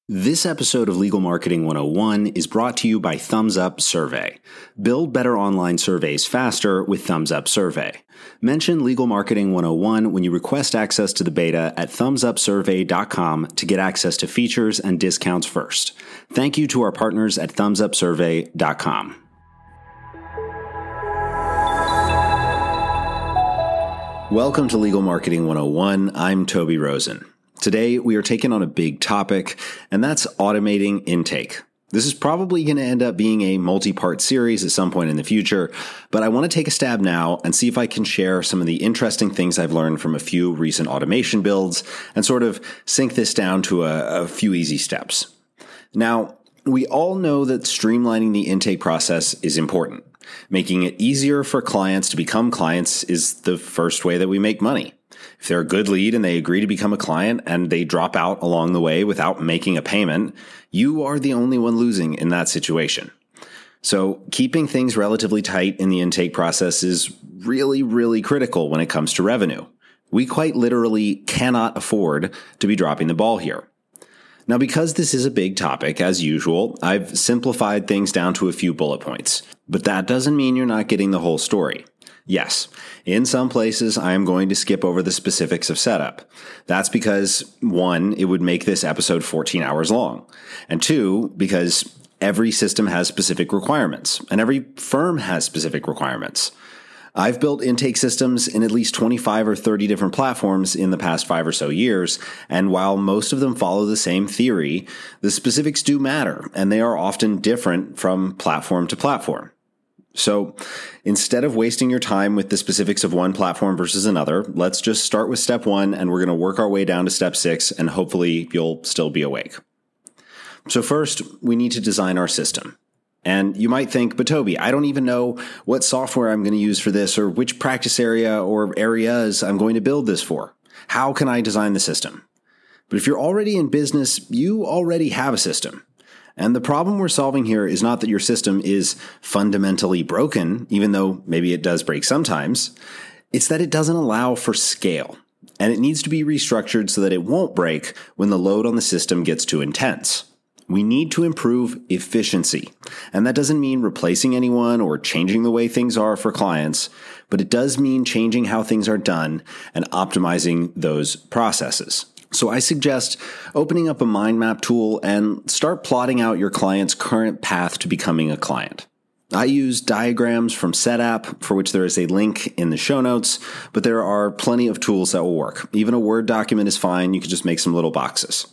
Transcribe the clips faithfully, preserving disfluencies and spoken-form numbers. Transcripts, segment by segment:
This episode of Legal Marketing one oh one is brought to you by Thumbs Up Survey. Build better online surveys faster with Thumbs Up Survey. Mention Legal Marketing one oh one when you request access to the beta at thumbs up survey dot com to get access to features and discounts first. Thank you to our partners at thumbs up survey dot com. Welcome to Legal Marketing one oh one. I'm Toby Rosen. Today, we are taking on a big topic, and that's automating intake. This is probably going to end up being a multi-part series at some point in the future, but I want to take a stab now and see if I can share some of the interesting things I've learned from a few recent automation builds and sort of sink this down to a, a few easy steps. Now, we all know that streamlining the intake process is important. Making it easier for clients to become clients is the first way that we make money. If they're a good lead and they agree to become a client and they drop out along the way without making a payment, you are the only one losing in that situation. So keeping things relatively tight in the intake process is really, really critical when it comes to revenue. We quite literally cannot afford to be dropping the ball here. Now, because this is a big topic, as usual, I've simplified things down to a few bullet points, but that doesn't mean you're not getting the whole story. Yes, in some places, I am going to skip over the specifics of setup. That's because, one, it would make this episode fourteen hours long, and two, because every system has specific requirements, and every firm has specific requirements. I've built intake systems in at least twenty-five or thirty different platforms in the past five or so years, and while most of them follow the same theory, the specifics do matter, and they are often different from platform to platform. So instead of wasting your time with the specifics of one platform versus another, let's just start with step one, and we're going to work our way down to step six, and hopefully you'll still be awake. So first, we need to design our system. And you might think, but Toby, I don't even know what software I'm going to use for this or which practice area or areas I'm going to build this for. How can I design the system? But if you're already in business, you already have a system. And the problem we're solving here is not that your system is fundamentally broken, even though maybe it does break sometimes. It's that it doesn't allow for scale, and it needs to be restructured so that it won't break when the load on the system gets too intense. We need to improve efficiency, and that doesn't mean replacing anyone or changing the way things are for clients, but it does mean changing how things are done and optimizing those processes. So I suggest opening up a mind map tool and start plotting out your client's current path to becoming a client. I use diagrams from Setapp, for which there is a link in the show notes, but there are plenty of tools that will work. Even a Word document is fine. You can just make some little boxes.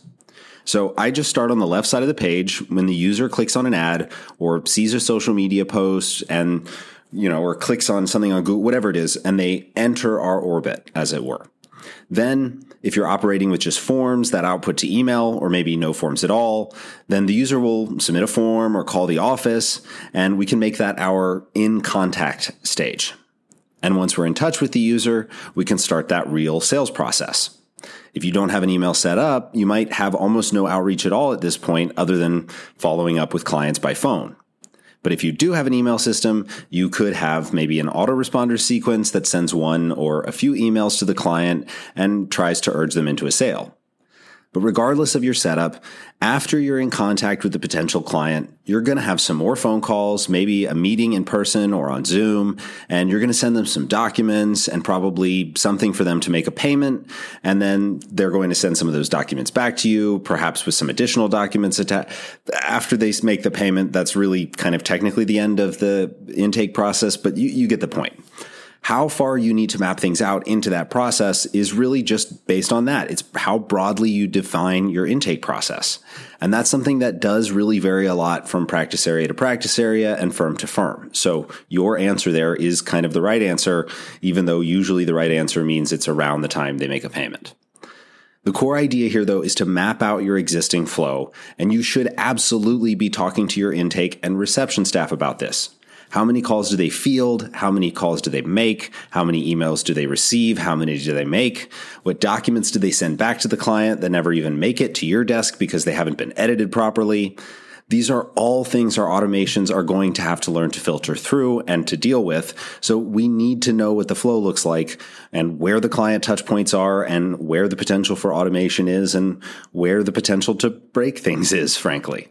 So I just start on the left side of the page when the user clicks on an ad or sees a social media post and, you know, or clicks on something on Google, whatever it is, and they enter our orbit, as it were. Then, if you're operating with just forms that output to email, or maybe no forms at all, then the user will submit a form or call the office, and we can make that our in contact stage. And once we're in touch with the user, we can start that real sales process. If you don't have an email set up, you might have almost no outreach at all at this point other than following up with clients by phone. But if you do have an email system, you could have maybe an autoresponder sequence that sends one or a few emails to the client and tries to urge them into a sale. But regardless of your setup, after you're in contact with the potential client, you're going to have some more phone calls, maybe a meeting in person or on Zoom, and you're going to send them some documents and probably something for them to make a payment. And then they're going to send some of those documents back to you, perhaps with some additional documents attached. After they make the payment, that's really kind of technically the end of the intake process, but you, you get the point. How far you need to map things out into that process is really just based on that. It's how broadly you define your intake process. And that's something that does really vary a lot from practice area to practice area and firm to firm. So your answer there is kind of the right answer, even though usually the right answer means it's around the time they make a payment. The core idea here, though, is to map out your existing flow, and you should absolutely be talking to your intake and reception staff about this. How many calls do they field? How many calls do they make? How many emails do they receive? How many do they make? What documents do they send back to the client that never even make it to your desk because they haven't been edited properly? These are all things our automations are going to have to learn to filter through and to deal with. So we need to know what the flow looks like and where the client touch points are and where the potential for automation is and where the potential to break things is, frankly.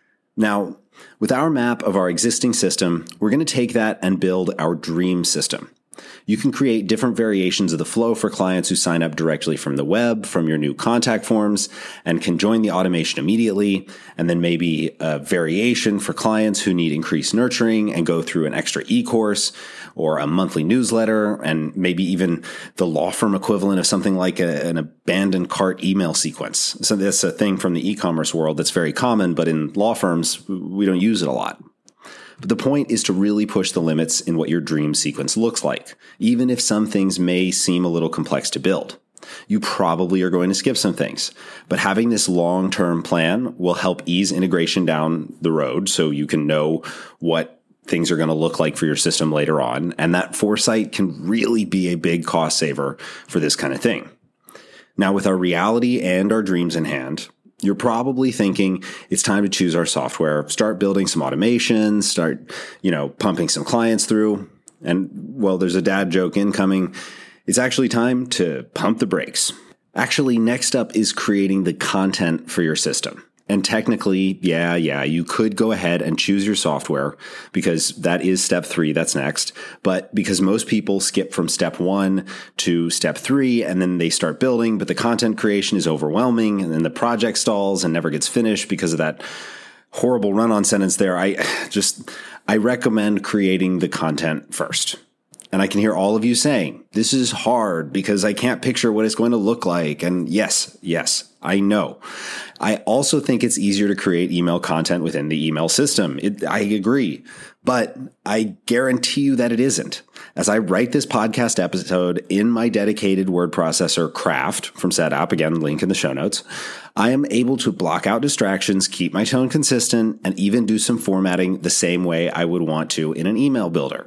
Now, with our map of our existing system, we're going to take that and build our dream system. You can create different variations of the flow for clients who sign up directly from the web, from your new contact forms, and can join the automation immediately, and then maybe a variation for clients who need increased nurturing and go through an extra e-course or a monthly newsletter, and maybe even the law firm equivalent of something like a, an abandoned cart email sequence. So that's a thing from the e-commerce world that's very common, but in law firms, we don't use it a lot. But the point is to really push the limits in what your dream sequence looks like, even if some things may seem a little complex to build. You probably are going to skip some things, but having this long-term plan will help ease integration down the road so you can know what things are going to look like for your system later on. And that foresight can really be a big cost saver for this kind of thing. Now, with our reality and our dreams in hand, you're probably thinking it's time to choose our software, start building some automations, start, you know, pumping some clients through. And, well, there's a dad joke incoming. It's actually time to pump the brakes. Actually, next up is creating the content for your system. And technically, yeah, yeah, you could go ahead and choose your software because that is step three. That's next. But because most people skip from step one to step three and then they start building, but the content creation is overwhelming and then the project stalls and never gets finished because of that horrible run-on sentence there. I just, I recommend creating the content first. And I can hear all of you saying, this is hard because I can't picture what it's going to look like. And yes, yes, I know. I also think it's easier to create email content within the email system. It, I agree, but I guarantee you that it isn't. As I write this podcast episode in my dedicated word processor Craft from SetApp, again, link in the show notes, I am able to block out distractions, keep my tone consistent, and even do some formatting the same way I would want to in an email builder.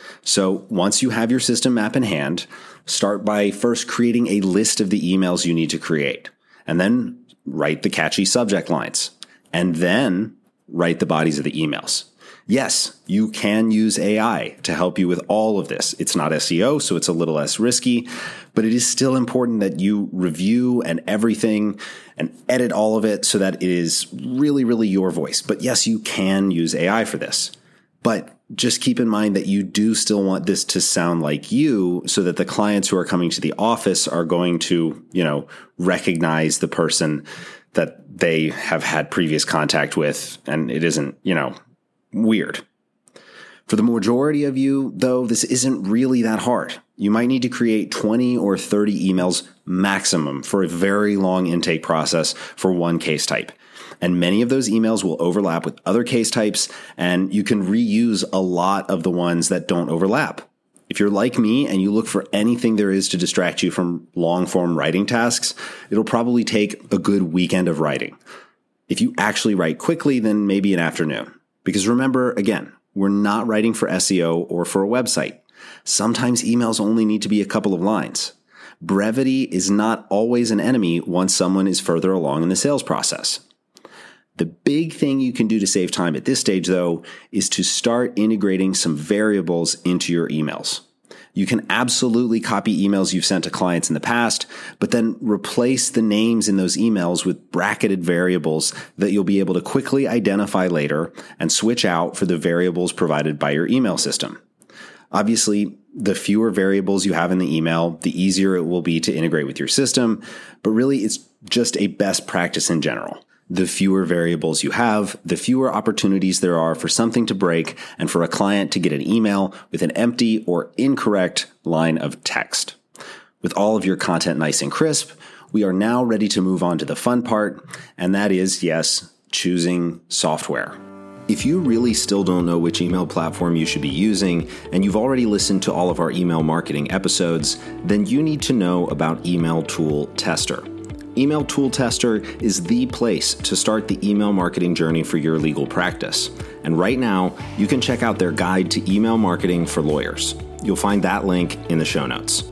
So once you have your system map in hand, start by first creating a list of the emails you need to create, and then write the catchy subject lines, and then write the bodies of the emails. Yes, you can use A I to help you with all of this. It's not S E O, so it's a little less risky, but it is still important that you review and everything and edit all of it so that it is really, really your voice. But yes, you can use A I for this. But just keep in mind that you do still want this to sound like you so that the clients who are coming to the office are going to, you know, recognize the person that they have had previous contact with, and it isn't, you know, weird. For the majority of you, though, this isn't really that hard. You might need to create twenty or thirty emails maximum for a very long intake process for one case type. And many of those emails will overlap with other case types, and you can reuse a lot of the ones that don't overlap. If you're like me and you look for anything there is to distract you from long-form writing tasks, it'll probably take a good weekend of writing. If you actually write quickly, then maybe an afternoon. Because remember, again, we're not writing for S E O or for a website. Sometimes emails only need to be a couple of lines. Brevity is not always an enemy once someone is further along in the sales process. The big thing you can do to save time at this stage, though, is to start integrating some variables into your emails. You can absolutely copy emails you've sent to clients in the past, but then replace the names in those emails with bracketed variables that you'll be able to quickly identify later and switch out for the variables provided by your email system. Obviously, the fewer variables you have in the email, the easier it will be to integrate with your system, but really it's just a best practice in general. The fewer variables you have, the fewer opportunities there are for something to break and for a client to get an email with an empty or incorrect line of text. With all of your content nice and crisp, we are now ready to move on to the fun part, and that is, yes, choosing software. If you really still don't know which email platform you should be using, and you've already listened to all of our email marketing episodes, then you need to know about Email Tool Tester. Email Tool Tester is the place to start the email marketing journey for your legal practice. And right now, you can check out their guide to email marketing for lawyers. You'll find that link in the show notes.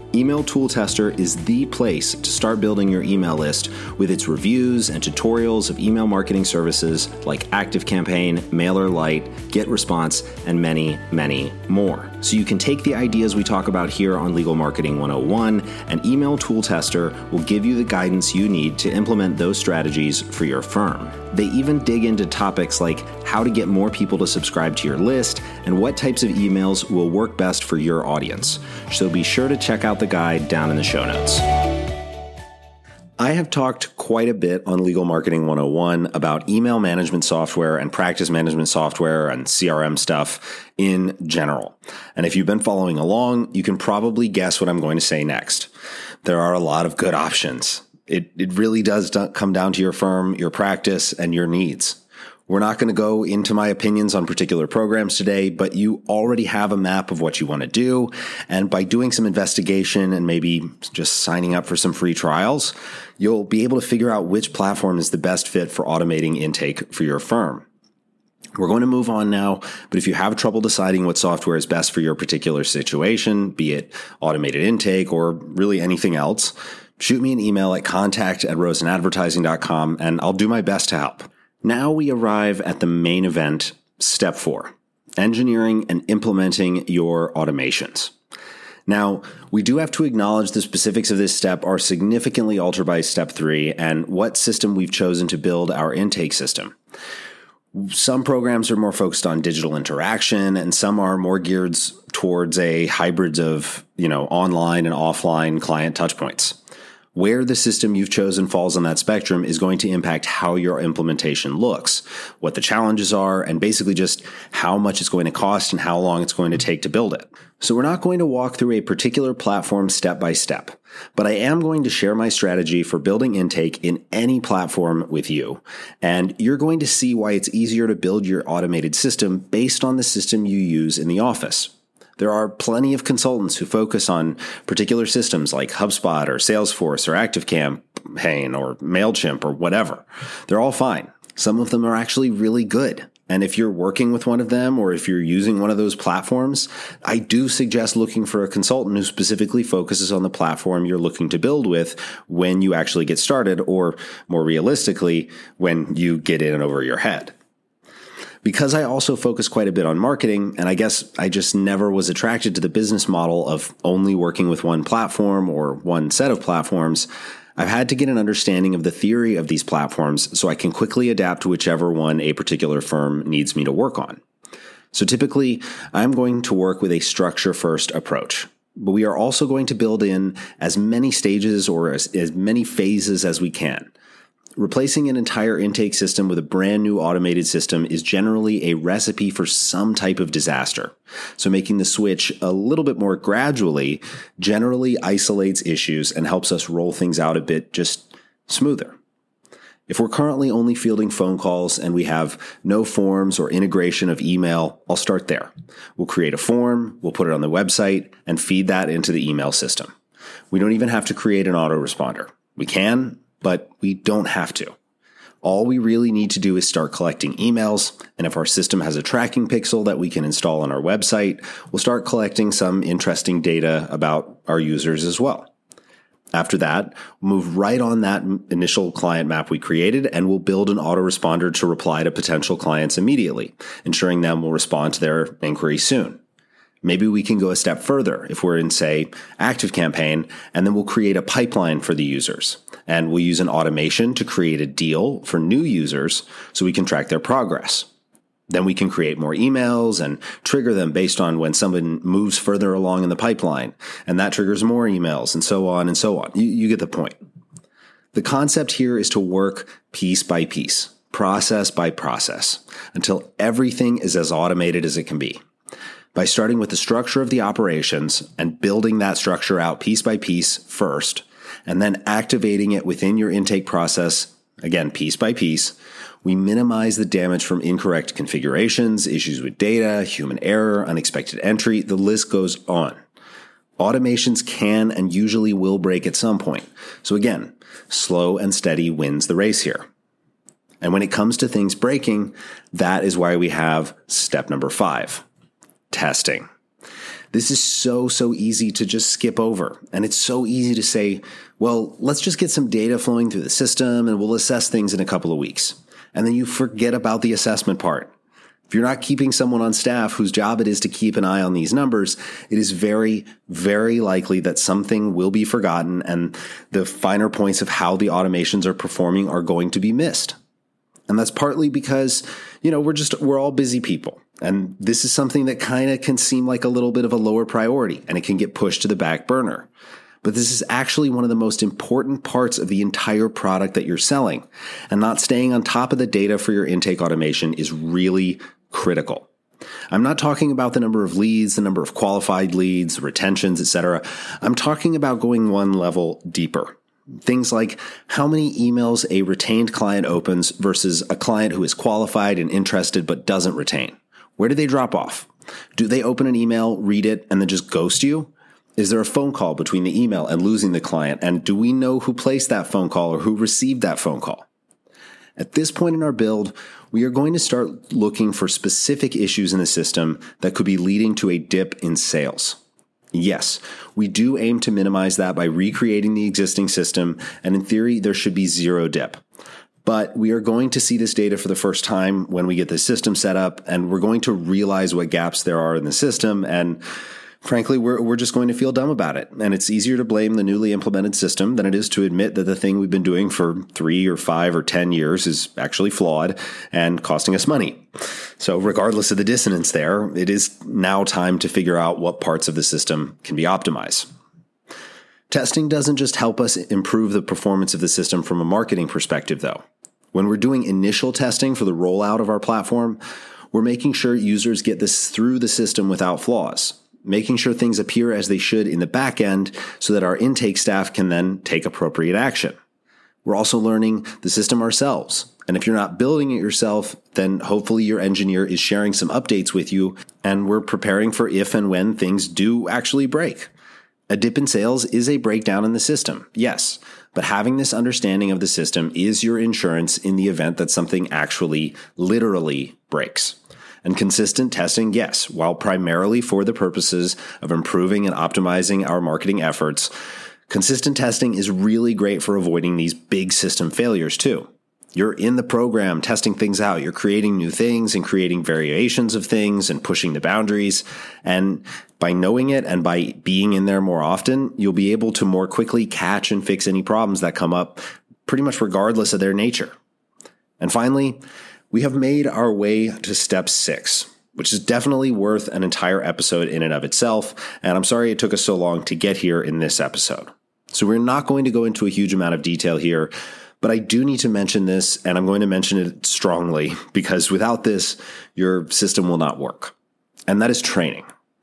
Email Tool Tester is the place to start building your email list with its reviews and tutorials of email marketing services like ActiveCampaign, MailerLite, GetResponse, and many, many more. So you can take the ideas we talk about here on Legal Marketing one oh one, and Email Tool Tester will give you the guidance you need to implement those strategies for your firm. They even dig into topics like how to get more people to subscribe to your list and what types of emails will work best for your audience. So be sure to check out the guide down in the show notes. I have talked quite a bit on Legal Marketing one oh one about email management software and practice management software and C R M stuff in general. And if you've been following along, you can probably guess what I'm going to say next. There are a lot of good options. It, it really does come down to your firm, your practice, and your needs. We're not going to go into my opinions on particular programs today, but you already have a map of what you want to do. And by doing some investigation and maybe just signing up for some free trials, you'll be able to figure out which platform is the best fit for automating intake for your firm. We're going to move on now, but if you have trouble deciding what software is best for your particular situation, be it automated intake or really anything else, shoot me an email at contact at rosen advertising dot com and I'll do my best to help. Now we arrive at the main event, step four, engineering and implementing your automations. Now, we do have to acknowledge the specifics of this step are significantly altered by step three and what system we've chosen to build our intake system. Some programs are more focused on digital interaction and some are more geared towards a hybrid of, you know, online and offline client touchpoints. Where the system you've chosen falls on that spectrum is going to impact how your implementation looks, what the challenges are, and basically just how much it's going to cost and how long it's going to take to build it. So we're not going to walk through a particular platform step by step, but I am going to share my strategy for building intake in any platform with you. And you're going to see why it's easier to build your automated system based on the system you use in the office. There are plenty of consultants who focus on particular systems like HubSpot or Salesforce or ActiveCampaign or MailChimp or whatever. They're all fine. Some of them are actually really good. And if you're working with one of them or if you're using one of those platforms, I do suggest looking for a consultant who specifically focuses on the platform you're looking to build with when you actually get started, or more realistically, when you get in and over your head. Because I also focus quite a bit on marketing, and I guess I just never was attracted to the business model of only working with one platform or one set of platforms, I've had to get an understanding of the theory of these platforms so I can quickly adapt to whichever one a particular firm needs me to work on. So typically, I'm going to work with a structure-first approach, but we are also going to build in as many stages or as, as many phases as we can. Replacing an entire intake system with a brand new automated system is generally a recipe for some type of disaster. So making the switch a little bit more gradually generally isolates issues and helps us roll things out a bit just smoother. If we're currently only fielding phone calls and we have no forms or integration of email, I'll start there. We'll create a form, we'll put it on the website, and feed that into the email system. We don't even have to create an autoresponder. We can, but we don't have to. All we really need to do is start collecting emails, and if our system has a tracking pixel that we can install on our website, we'll start collecting some interesting data about our users as well. After that, we'll move right on that initial client map we created, and we'll build an autoresponder to reply to potential clients immediately, ensuring them will respond to their inquiry soon. Maybe we can go a step further if we're in, say, ActiveCampaign, and then we'll create a pipeline for the users. And we'll use an automation to create a deal for new users so we can track their progress. Then we can create more emails and trigger them based on when someone moves further along in the pipeline. And that triggers more emails and so on and so on. You, you get the point. The concept here is to work piece by piece, process by process, until everything is as automated as it can be. By starting with the structure of the operations and building that structure out piece by piece first, and then activating it within your intake process, again, piece by piece, we minimize the damage from incorrect configurations, issues with data, human error, unexpected entry, the list goes on. Automations can and usually will break at some point. So again, slow and steady wins the race here. And when it comes to things breaking, that is why we have step number five. Testing. This is so, so easy to just skip over. And it's so easy to say, well, let's just get some data flowing through the system and we'll assess things in a couple of weeks. And then you forget about the assessment part. If you're not keeping someone on staff whose job it is to keep an eye on these numbers, it is very, very likely that something will be forgotten and the finer points of how the automations are performing are going to be missed. And that's partly because, you know, we're just, we're all busy people. And this is something that kind of can seem like a little bit of a lower priority and it can get pushed to the back burner. But this is actually one of the most important parts of the entire product that you're selling. And not staying on top of the data for your intake automation is really critical. I'm not talking about the number of leads, the number of qualified leads, retentions, et cetera. I'm talking about going one level deeper. Things like how many emails a retained client opens versus a client who is qualified and interested but doesn't retain. Where do they drop off? Do they open an email, read it, and then just ghost you? Is there a phone call between the email and losing the client? And do we know who placed that phone call or who received that phone call? At this point in our build, we are going to start looking for specific issues in the system that could be leading to a dip in sales. Yes, we do aim to minimize that by recreating the existing system, and in theory, there should be zero dip. But we are going to see this data for the first time when we get the system set up, and we're going to realize what gaps there are in the system, and frankly, we're we're just going to feel dumb about it. And it's easier to blame the newly implemented system than it is to admit that the thing we've been doing for three or five or ten years is actually flawed and costing us money. So regardless of the dissonance there, it is now time to figure out what parts of the system can be optimized. Testing doesn't just help us improve the performance of the system from a marketing perspective, though. When we're doing initial testing for the rollout of our platform, we're making sure users get this through the system without flaws, making sure things appear as they should in the back end so that our intake staff can then take appropriate action. We're also learning the system ourselves. And if you're not building it yourself, then hopefully your engineer is sharing some updates with you, and we're preparing for if and when things do actually break. A dip in sales is a breakdown in the system, yes, but having this understanding of the system is your insurance in the event that something actually, literally breaks. And consistent testing, yes, while primarily for the purposes of improving and optimizing our marketing efforts, consistent testing is really great for avoiding these big system failures too. You're in the program testing things out. You're creating new things and creating variations of things and pushing the boundaries. And by knowing it and by being in there more often, you'll be able to more quickly catch and fix any problems that come up, pretty much regardless of their nature. And finally, we have made our way to step six, which is definitely worth an entire episode in and of itself. And I'm sorry it took us so long to get here in this episode. So we're not going to go into a huge amount of detail here, but I do need to mention this, and I'm going to mention it strongly because without this, your system will not work. And that is training.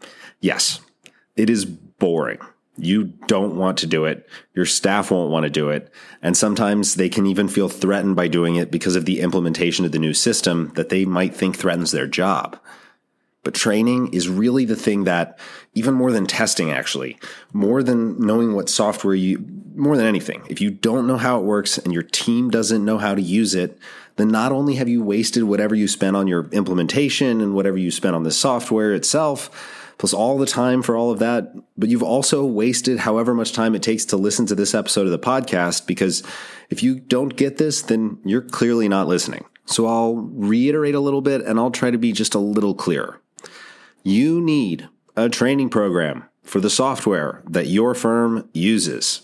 Yes, it is boring. You don't want to do it. Your staff won't want to do it. And sometimes they can even feel threatened by doing it because of the implementation of the new system that they might think threatens their job. But training is really the thing that, even more than testing actually, more than knowing what software you, more than anything, if you don't know how it works and your team doesn't know how to use it, then not only have you wasted whatever you spent on your implementation and whatever you spent on the software itself, plus all the time for all of that, but you've also wasted however much time it takes to listen to this episode of the podcast, because if you don't get this, then you're clearly not listening. So I'll reiterate a little bit and I'll try to be just a little clearer. You need a training program for the software that your firm uses.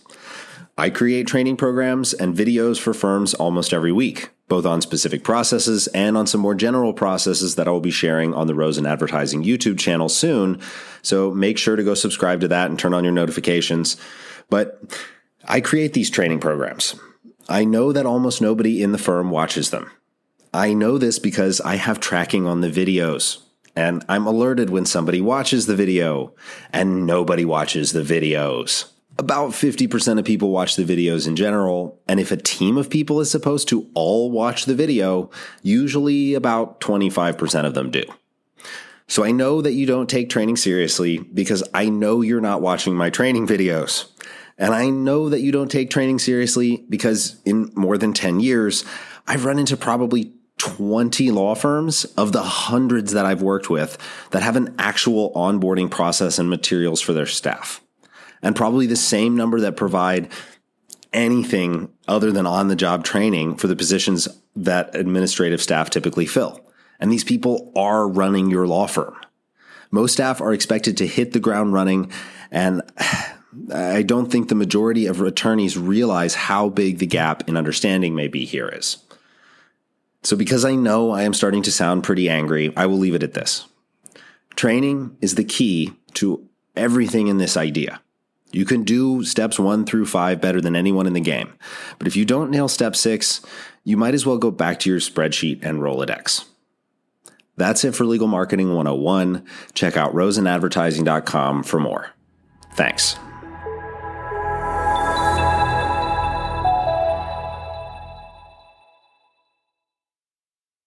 I create training programs and videos for firms almost every week, both on specific processes and on some more general processes that I will be sharing on the Rosen Advertising YouTube channel soon. So make sure to go subscribe to that and turn on your notifications. But I create these training programs. I know that almost nobody in the firm watches them. I know this because I have tracking on the videos. And I'm alerted when somebody watches the video, and nobody watches the videos. About fifty percent of people watch the videos in general, and if a team of people is supposed to all watch the video, usually about twenty-five percent of them do. So I know that you don't take training seriously because I know you're not watching my training videos. And I know that you don't take training seriously because in more than ten years, I've run into probably twenty law firms of the hundreds that I've worked with that have an actual onboarding process and materials for their staff. And probably the same number that provide anything other than on-the-job training for the positions that administrative staff typically fill. And these people are running your law firm. Most staff are expected to hit the ground running, and I don't think the majority of attorneys realize how big the gap in understanding may be here is. So because I know I am starting to sound pretty angry, I will leave it at this. Training is the key to everything in this idea. You can do steps one through five better than anyone in the game. But if you don't nail step six, you might as well go back to your spreadsheet and Rolodex. That's it for Legal Marketing one oh one. Check out rosen advertising dot com for more. Thanks.